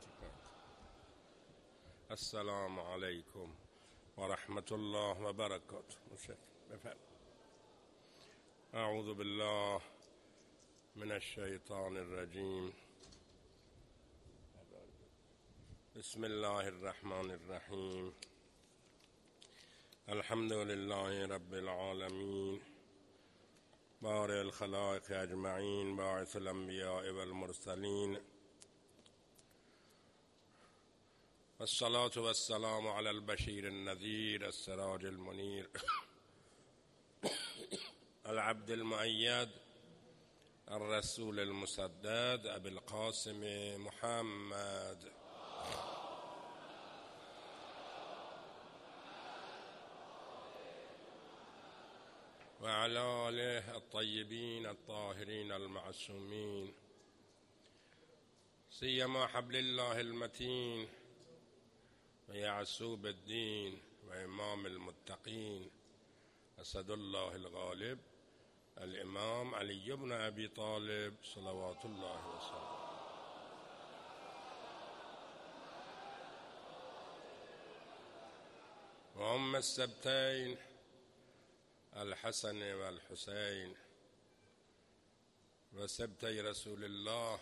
السلام علیکم و رحمت الله و برکاته. اعوذ بالله من الشیطان الرجیم. بسم الله الرحمن الرحیم. الحمد لله رب العالمین، بارئ الخلائق اجمعین، باعث الانبیاء والمرسلین، والصلاة والسلام على البشیر النذیر السراج المنیر العبد المؤید الرسول المسدد ابي القاسم محمد وعلى آله الطيبين الطاهرين المعصومين، سيما حبل الله المتين ويعصوب الدين وإمام المتقين أسد الله الغالب الإمام علي بن أبي طالب صلوات الله وسلامه. وأم السبتين الحسن والحسين وسبتي رسول الله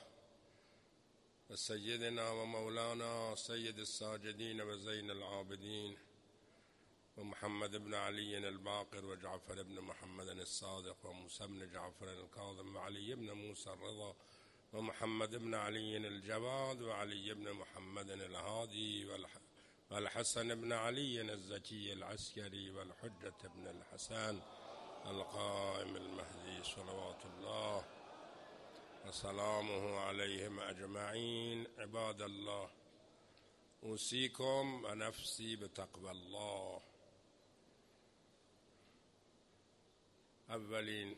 وسيدنا ومولانا سيد الساجدين وزين العابدين ومحمد بن علي الباقر وجعفر بن محمد الصادق وموسى بن جعفر الكاظم وعلي بن موسى الرضا ومحمد بن علي الجواد وعلي بن محمد الهادي والحسن بن علي الزكي العسكري والحجة بن الحسن القائم المهدي صلوات الله وسلامه عليهم أجمعين. عباد الله، أوصيكم ونفسي بتقوى الله. اولین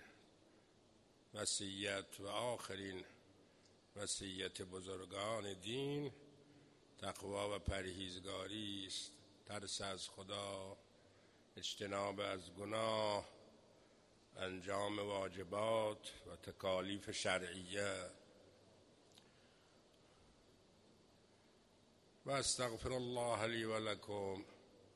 وصیت و آخرین وصیت بزرگان دین تقوا و پرهیزگاری است. ترس از خدا، اجتناب از گناه، انجام واجبات و تکالیف شرعیه. و استغفر الله لی و لکم.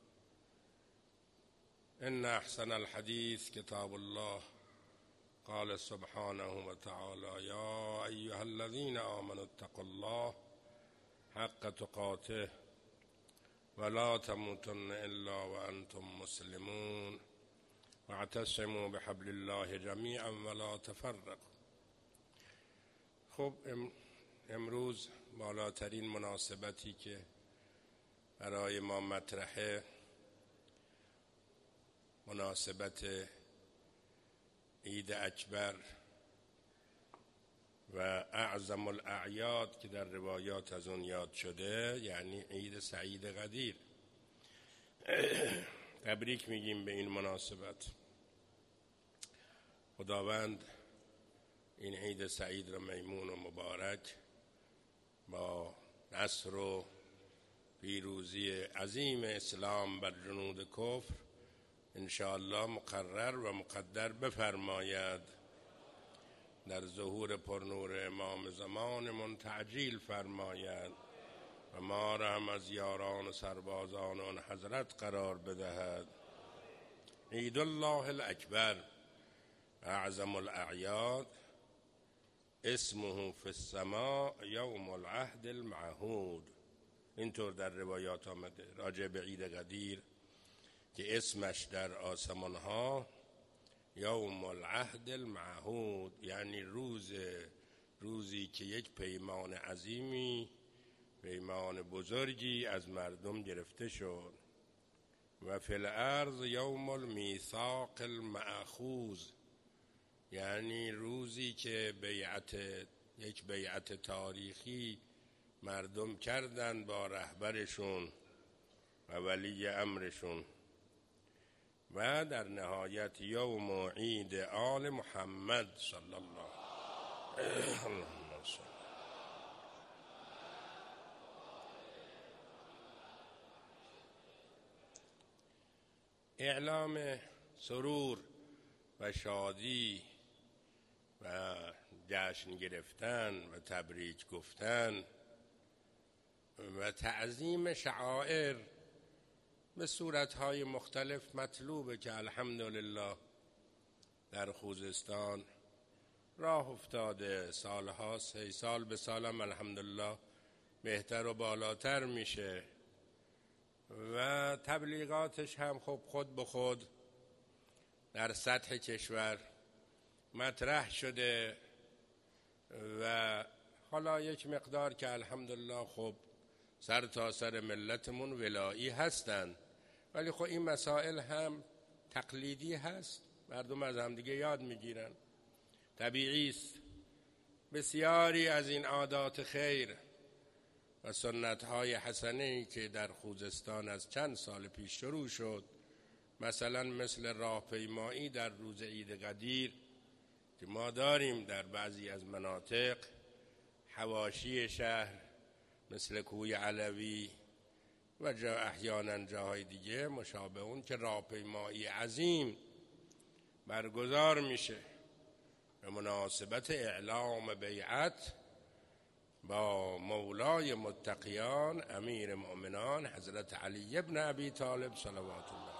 ان احسن الحديث كتاب الله، قال سبحانه وتعالى يا أيها الذين آمنوا اتقوا الله حق تقاته ولا تموتن إلا وأنتم مسلمون واعتصموا بحبل الله جميعا ولا تفرقوا. خب امروز بالاترین مناسبتی که برای ما مطرحه مناسبت عید اکبر و اعظم الاعیاد که در روایات از اون یاد شده، یعنی عید سعید قدیر. تبریک میگیم به این مناسبت. خداوند این عید سعید را میمون و مبارک با نصر و پیروزی عظیم اسلام بر جنود کفر انشاءالله مقرر و مقدر بفرماید. در ظهور پرنور امام زمانمون تعجیل فرماید و ما را هم از یاران و سربازان آن حضرت قرار بدهد. عید الله الاکبر اعظم الاعیاد، اسمه فی السماء یوم العهد المعهود. اینطور در روایات آمده راجع به عید قدیر که اسمش در آسمان ها یوم العهد المعهود، یعنی روزی که یک پیمان عظیمی، پیمان بزرگی از مردم گرفته شد. و فی الارض یوم المیثاق المأخوذ، یعنی روزی که یک بیعت تاریخی مردم کردند با رهبرشون و ولی امرشون. و در نهایت یوم عید آل محمد صلی الله علیه و اعلام سرور و شادی و جشن گرفتن و تبریک گفتن و تعظیم شعائر به صورتهای مختلف مطلوبه که الحمدلله در خوزستان راه افتاده. سالهاست، هی سال به سالم الحمدلله بهتر و بالاتر میشه و تبلیغاتش هم خب خود به خود در سطح کشور مطرح شده و حالا یک مقدار که الحمدلله خب سر تا سر ملتمون ولایی هستند، ولی خب این مسائل هم تقلیدی هست، مردم از هم دیگه یاد میگیرن. طبیعی است بسیاری از این عادات خیر و سنت‌های حسنه‌ای که در خوزستان از چند سال پیش شروع شد، مثلا مثل راهپیمایی در روز عید قدیر که ما داریم در بعضی از مناطق حواشی شهر مثل کوی علوی و احیانا جاهای دیگه مشابه اون که راهپیمایی عظیم برگزار میشه به مناسبت اعلام بیعت با مولای متقیان امیر مؤمنان حضرت علی ابن ابی طالب صلوات الله.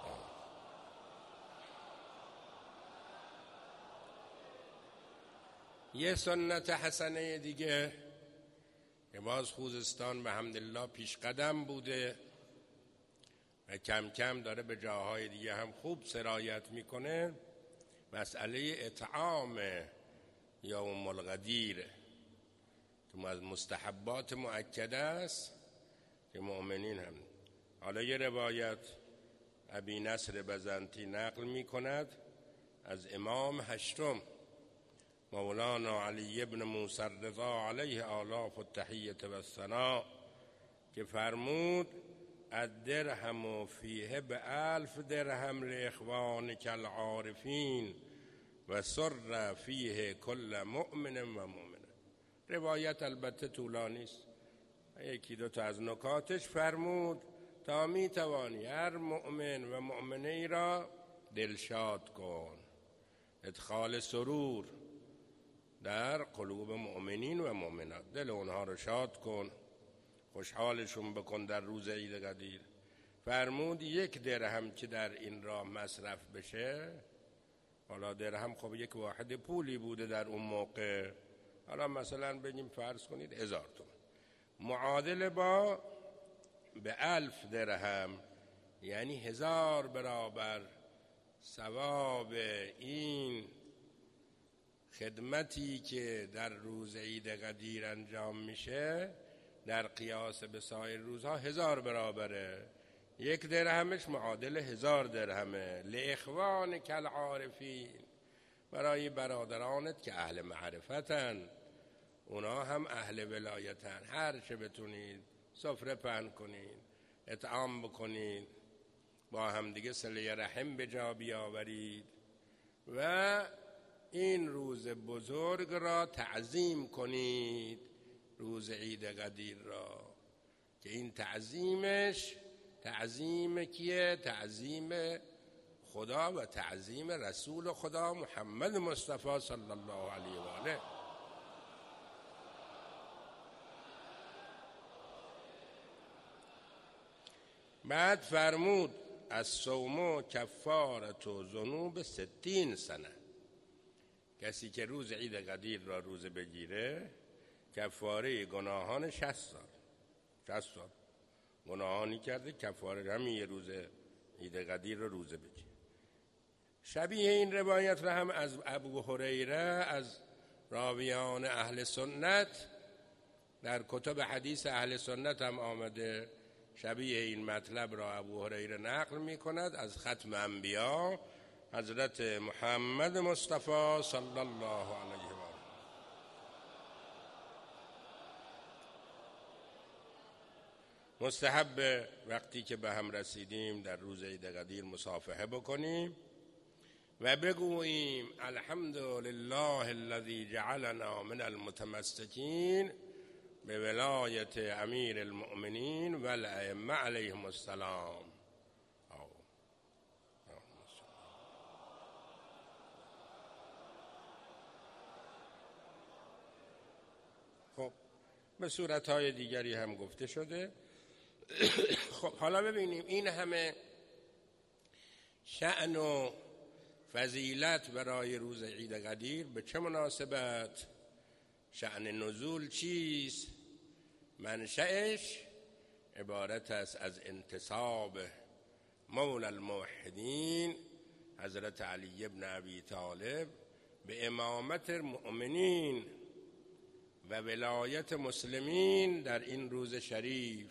یه سنت حسنه دیگه که باز خوزستان به حمدالله پیش قدم بوده و کم کم داره به جاهای دیگه هم خوب سرایت میکنه، مسئله اطعام یوم القدیر که از مستحبات مؤکده است که مؤمنین هم. حالا یه روایت ابی نصر بزنطی نقل می کند از امام هشتم مولانا علی ابن موسی الرضا علیه آلاف التحیة و الثناء که فرمود الدرهم فیه ب1000 درهم لاخوانک العارفین و سر فیه کل مؤمن و مؤمنه. روایت البته طولانی است، یکی دو تا از نکاتش فرمود تا می توانی هر مؤمن و مؤمنه ای را دلشاد کن، ادخال سرور در قلوب مؤمنین و مؤمنات، دل اونها رو شاد کن، خوشحالشون بکن در روز عید قدیر. فرمود 1 درهم که در این راه مصرف بشه، حالا درهم خب یک واحد پولی بوده در اون موقع، حالا مثلا بگیم فرض کنید 1000 تومان، معادل با به 1000 درهم، یعنی 1000 برابر ثواب این خدمتی که در روز عید قدیر انجام میشه در قیاس به سایر روزها 1000 برابره. 1 درهمش معادل 1000 درهمه. لاخوانک العارفین، برای برادرانت که اهل معرفتن، اونا هم اهل ولایتن، هر چه بتونید سفره پهن کنید، اطعام بکنید، با هم دیگه صله رحم به جا بیاورید و این روز بزرگ را تعظیم کنید، روز عید قدیر را، که این تعظیمش تعظیم کیه؟ تعظیم خدا و تعظیم رسول خدا محمد مصطفی صلی الله علیه و آله. بعد فرمود الصوم کفارة ذنوب 60 سنه، کسی که روز عید قدیر را روزه بگیره کفاره گناهان 60 سال 60 سال گناهانی کرده، کفاره همین یه روز عید قدیر را روزه بگیره. شبیه این روایت را هم از ابو هریره از راویان اهل سنت در کتب حدیث اهل سنت هم آمده، شبیه این مطلب را ابو هریره نقل می کند از ختم انبیا حضرت محمد مصطفی صلی الله علیه و آله. مستحب وقتی که به هم رسیدیم در روز عید قدیر مصافحه بکنیم و بگوییم الحمد لله الذی جعلنا من المتمسکین به ولایت امیر المؤمنین و الائمه علیهم السلام. خب به صورتهای دیگری هم گفته شده. خب حالا ببینیم این همه شأن و فضیلت برای روز عید قدیر به چه مناسبت؟ شأن نزول چیست؟ منشأش عبارت است از انتصاب مولا الموحدین حضرت علی ابن ابی طالب به امامت مؤمنین و ولایت مسلمین در این روز شریف.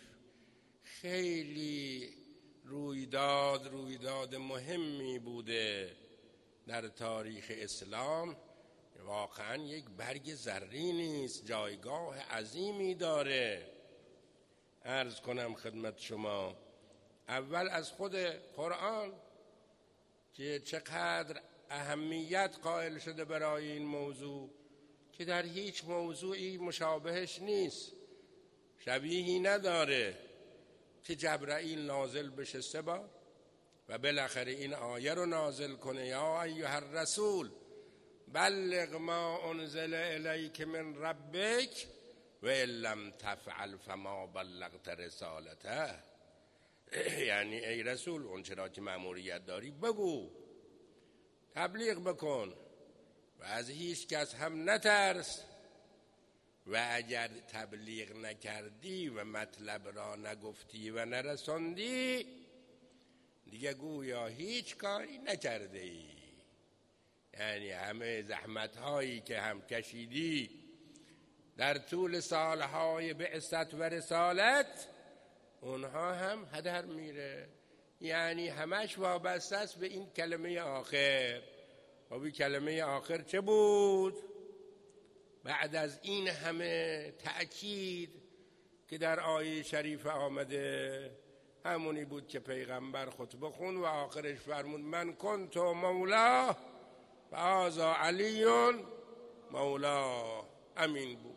خیلی رویداد مهمی بوده در تاریخ اسلام، واقعا یک برگ زرینی است، جایگاه عظیمی داره. عرض کنم خدمت شما اول از خود قرآن که چقدر اهمیت قائل شده برای این موضوع که در هیچ موضوعی مشابهش نیست، شبیهی نداره، که جبرائیل نازل بشه 3 بار و بالاخره این آیه رو نازل کنه یا ایها الرسول بلغ ما انزل الیک من ربک و ان لم تفعل فما بلغت رسالته. یعنی ای رسول اون چرا که مأموریت داری بگو، تبلیغ بکن و از هیچ کس هم نترس، و اگر تبلیغ نکردی و مطلب را نگفتی و نرساندی دیگه گویا هیچ کاری نکرده ای. یعنی همه زحمت هایی که هم کشیدی در طول سالهای بعثت و رسالت اونها هم هدر میره. یعنی همش وابسته است به این کلمه آخر. و این کلمه آخر چه بود؟ بعد از این همه تأکید که در آیه شریف آمده همونی بود که پیغمبر خطبه خون و آخرش فرمود من کنت مولا و هذا علی مولا. امین بود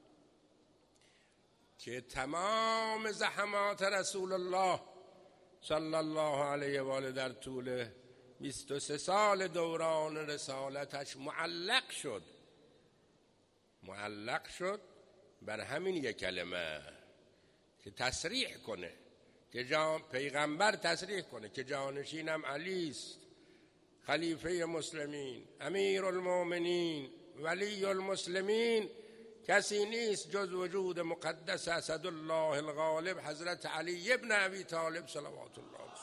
که تمام زحمات رسول الله صلی الله علیه و آله در طول 23 سال دوران رسالتش معلق شد بر همین یک کلمه که تصریح کنه، که پیغمبر تصریح کنه که جانشینم علی است، خلیفه مسلمین، امیر المؤمنین، ولی المسلمین، کسی نیست جز وجود مقدس اسدالله الغالب حضرت علی ابن ابی طالب صلوات الله علیه.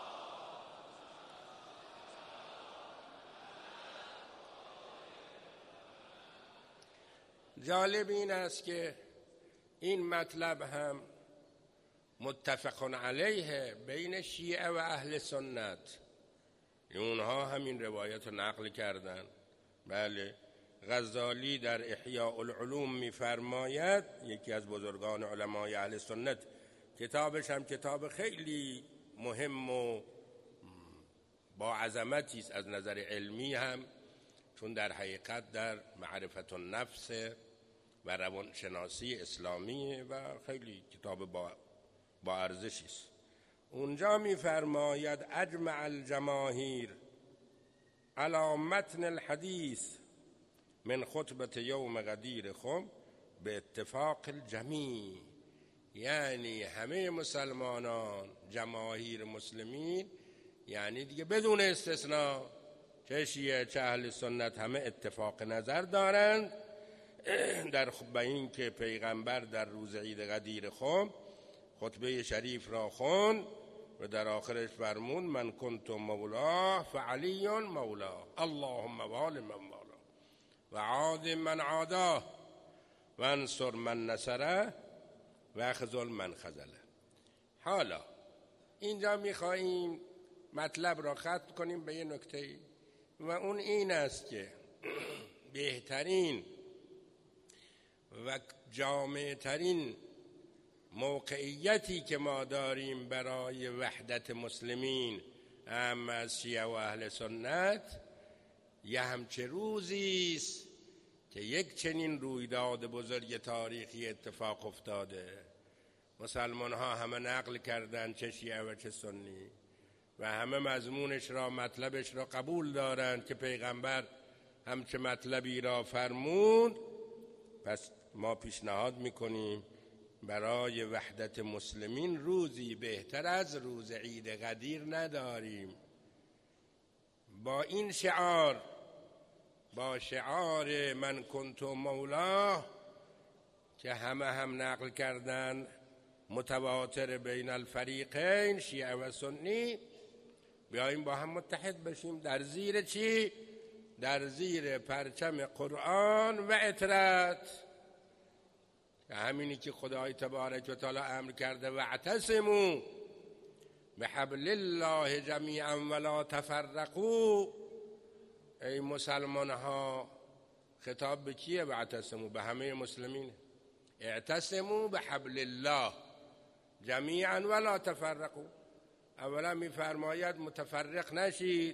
جالب این است که این مطلب هم متفق علیه بین شیعه و اهل سنت. اونها همین روایت رو نقل کردن. بله، غزالی در احیاء العلوم می‌فرماید، یکی از بزرگان علمای اهل سنت، کتابش هم کتاب خیلی مهم و با عظمتی است از نظر علمی هم، چون در حقیقت در معرفت النفس و روانشناسی اسلامی و خیلی کتاب با ارزشی است. اونجا می‌فرماید اجمع الجماهیر علی متن الحدیث من خطبه یوم غدیر خم به اتفاق الجمیع. یعنی همه مسلمانان، جماهیر مسلمین، یعنی دیگه بدون استثناء، چه شیعه چه اهل سنت، همه اتفاق نظر دارند در به این که پیغمبر در روز عید غدیر خم خطبه شریف را خوند و در آخرش فرمود من کنت مولا فعلی مولا اللهم وال من والا و عاد من عادا و انصر من نصره و اخذل من خذله. حالا اینجا میخواییم مطلب را ختم کنیم به یه نکته و اون این است که بهترین و جامع‌ترین موقعیتی که ما داریم برای وحدت مسلمین اما از شیعه و اهل سنت یه همچه روزی است که یک چنین رویداد بزرگ تاریخی اتفاق افتاده. مسلمان ها همه نقل کردند، چه شیعه و چه سنی، و همه مضمونش را، مطلبش را قبول دارند که پیغمبر همچه مطلبی را فرمود. پس ما پیشنهاد میکنیم برای وحدت مسلمین روزی بهتر از روز عید قدیر نداریم. با این شعار، با شعار من کنت مولاه که همه هم نقل کردن، متواتر بین الفریقین شیعه و سنی، بیاییم با هم متحد بشیم. در زیر چی؟ در زیر پرچم قرآن و عترت، که همینی که خدای تبارک و تعالی امر کرده واعتصموا بحبل الله جمیعا ولا تفرقوا. ای مسلمان ها، خطاب به کیه؟ واعتصموا، به همه مسلمین. اعتصموا بحبل الله جمیعا ولا تفرقوا. اولا میفرماید متفرق نشید،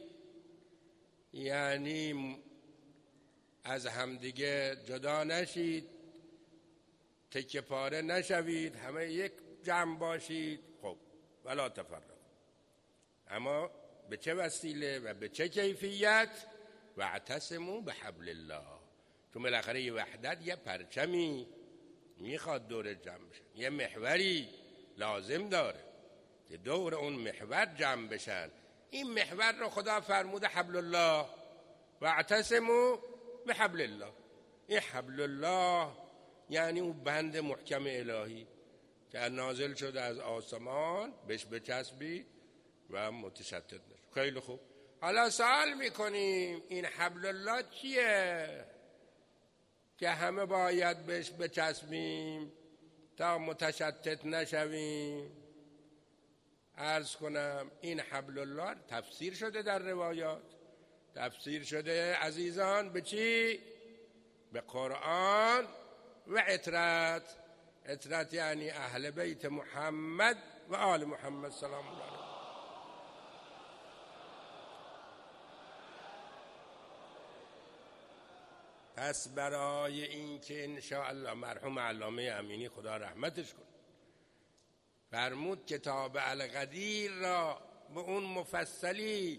یعنی از همدیگه جدا نشید، تکه پاره نشوید، همه یک جمع باشید. خب ولا تفرقوا، اما به چه وسیله و به چه کیفیت؟ واعتصموا بحبل الله. چون بالاخره یه وحدت یه پرچمی میخواد دور جمع بشه، یه محوری لازم داره که دور اون محور جمع بشن. این محور رو خدا فرموده حبل الله، واعتصموا بحبل الله. این حبل الله یعنی اون بند محکم الهی که نازل شده از آسمان، بهش بچسبید و متشتت نشد. خیلی خوب، حالا سوال میکنیم این حبل الله چیه که همه باید بهش بچسبیم تا متشتت نشویم؟ عرض کنم این حبل الله تفسیر شده در روایات، تفسیر شده عزیزان به چی؟ به قرآن و عترت. عترت یعنی اهل بیت محمد و آل محمد سلام الله علیه. پس برای این که انشاءالله مرحوم علامه امینی خدا رحمتش کنه فرمود کتاب القدیر را به اون مفصلی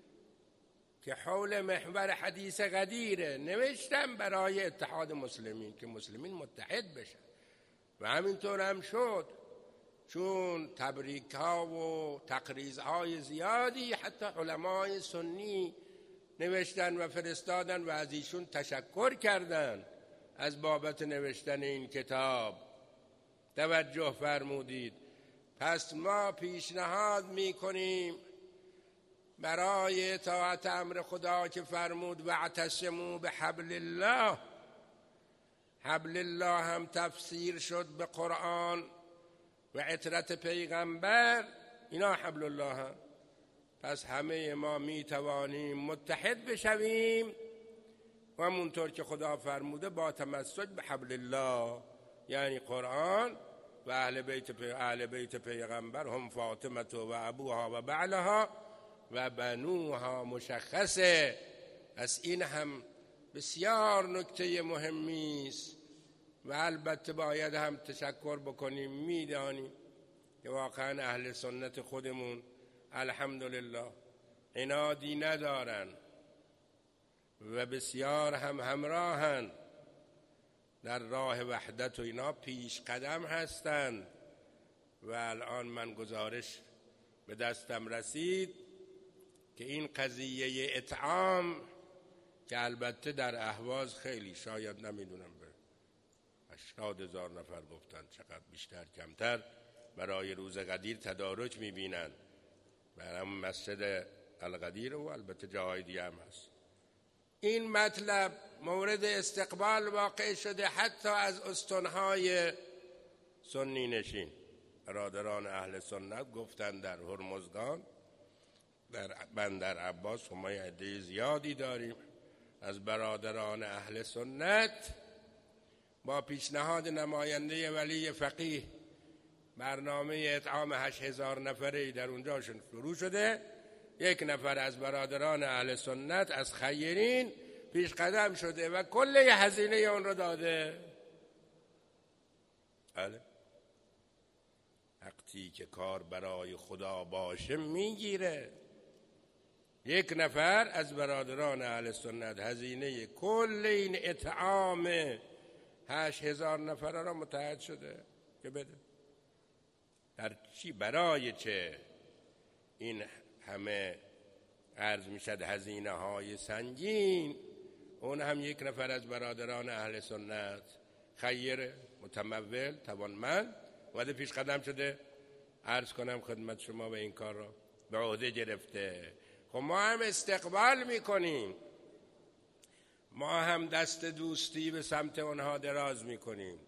که حول محور حدیث قدیره نوشتم برای اتحاد مسلمین، که مسلمین متحد بشن. و همینطور هم شد، چون تبریک ها و تقریض های زیادی حتی علمای سنی نوشتن و فرستادن و از ایشون تشکر کردن از بابت نوشتن این کتاب. توجه فرمودید. پس ما پیشنهاد میکنیم برای اطاعت امر خدا که فرمود واعتصموا بحبل الله. حبل الله هم تفسیر شد به قرآن و عترت پیغمبر، اینا حبل الله هم. پس همه ما می توانیم متحد بشویم و همونطور که خدا فرموده با تمسک به حبل الله، یعنی قرآن و اهل بیت پیغمبر هم فاطمه و ابوها و بعلها و بنوها مشخصه. از این هم بسیار نکته مهمی است و البته باید هم تشکر بکنیم. میدانیم که واقعا اهل سنت خودمون الحمدلله عنادی ندارن و بسیار هم همراهن در راه وحدت و اینا پیش قدم هستند. و الان من گزارش به دستم رسید که این قضیه اطعام که البته در اهواز خیلی، شاید نمیدونم به 80,000 نفر گفتن، چقدر بیشتر کمتر، برای روز قدیر تدارک میبینن و هم مسجد القدیر و البته جاهای دیگه هم هست. این مطلب مورد استقبال واقع شده حتی از استنهای سنی نشین. برادران اهل سنت گفتن در هرمزگان، در بندر عباس، ما عده زیادی داریم از برادران اهل سنت، با پیشنهاد نماینده ولی فقیه برنامه اطعام 8,000 نفره در اونجاشون شروع شده. یک نفر از برادران اهل سنت از خیرین پیش قدم شده و کل هزینه اون رو داده. بله، وقتی که کار برای خدا باشه میگیره. یک نفر از برادران اهل سنت هزینه کل این اطعام 8,000 نفر را متحد شده که بده. در چی؟ برای چه این همه عرض میشد هزینه های سنگین؟ اون هم یک نفر از برادران اهل سنت خیر متمول توانمند وعده پیش قدم شده عرض کنم خدمت شما و این کار را به عهده گرفته. خب ما هم استقبال میکنیم، ما هم دست دوستی به سمت اونها دراز میکنیم،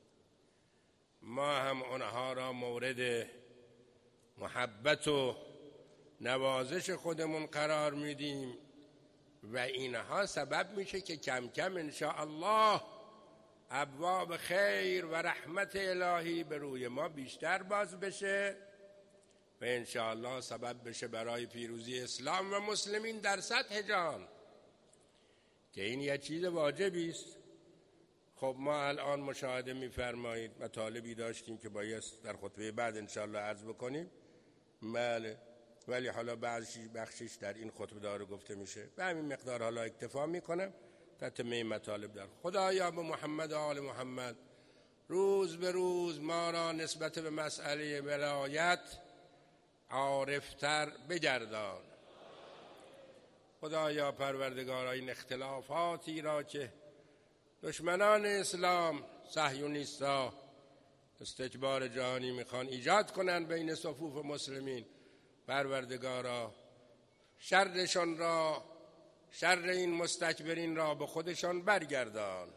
ما هم اونها را مورد محبت و نوازش خودمون قرار میدیم و اینها سبب میشه که کم کم انشاءالله ابواب خیر و رحمت الهی به روی ما بیشتر باز بشه و انشاءالله سبب بشه برای پیروزی اسلام و مسلمین در سطح جهان، که این یه چیز واجبی است. خب ما الان مشاهده می‌فرمایید مطالبی داشتیم که باید در خطبه بعد انشاءالله عرض بکنیم، بله، ولی حالا بخشش در این خطبه داره گفته میشه، به همین مقدار حالا اکتفا میکنم. تتمه مطالب در خدایا به محمد و آل محمد روز به روز ما را نسبت به مسئله ولایت عارفتر بگردان. خدایا پروردگارا این اختلافاتی را که دشمنان اسلام صهیونیستا استکبار جهانی میخوان ایجاد کنن بین صفوف مسلمین، پروردگارا شرشان را، شر این مستکبرین را به خودشان برگردان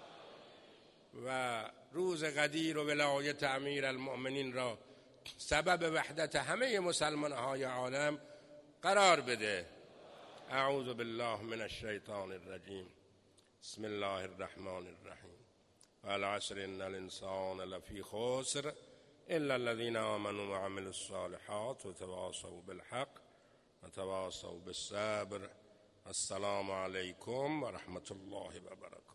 و روز قدیر و ولایت امیر المؤمنین را سبب وحدت همه مسلمان‌های عالم قرار بده. اعوذ بالله من الشیطان الرجیم. بسم الله الرحمن الرحیم. والعصر ان الانسان لفی خسر الا الذين آمنوا وعملوا الصالحات وتواصوا بالحق وتواصوا بالصبر. السلام علیکم و رحمت الله و برکاته.